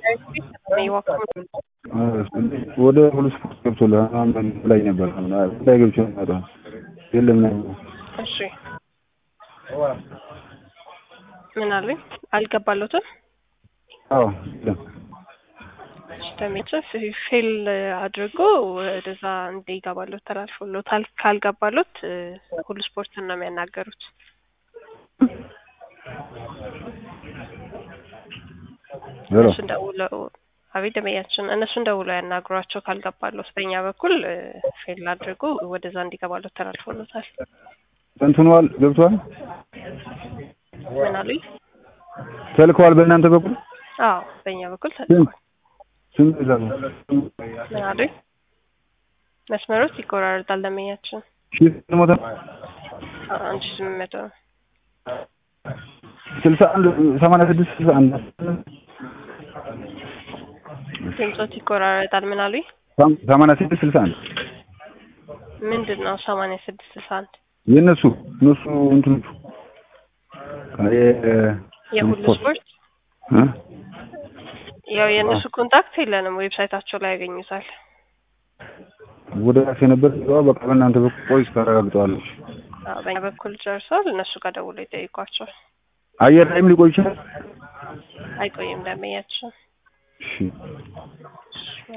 ወደ ሁሉ ስፖርት ገብቶልሃል አሁን ላይ ነበር ላይ ገብቼ ነበር የለም ነው እሺ ምን አለኝ አልገባለሁትም አዎ ተመቸ ፌል አድርጎ ወደዛ እንዲገባለው ተላልፎሎታል ካልገባሉት ሁሉ ስፖርት ነው የሚያናገሩት እነሱ እንደውለው አቤት ደመያችን እነሱ እንደውለው ያናግሯቸው ካልገባሉት በእኛ በኩል ፌል አድርጎ ወደዛ እንዲገባለው ተላልፎሎታል እንትኗል ገብቷል ምን አለኝ ተልከዋል በእናንተ በኩል አዎ በእኛ በኩል ተልከዋል ስንት ይላል ምን አለኝ መስመሮች ይቆራረጣል ደመያችን ሞታ አንቺ ስምመቶ 61 86 61 ድምጾት ይቆራረጣል ምን አሉኝ 86 61 ምንድነው 86 61 የነሱ እንትኑ የሁሉ ስፖርት ያው የነሱ ኮንታክት የለንም ዌብሳይታቸው ላይ ያገኙታል ወደ ራሴ ነበር በቃ በእናንተ በኩል ፖሊስ ታረጋግጠዋለች በእኛ በኩል ጨርሷል እነሱ ጋር ደውለው ይጠይቋቸው አየር ላይም ሊቆይ ይችላል አይቆይም ደመያችን እሺ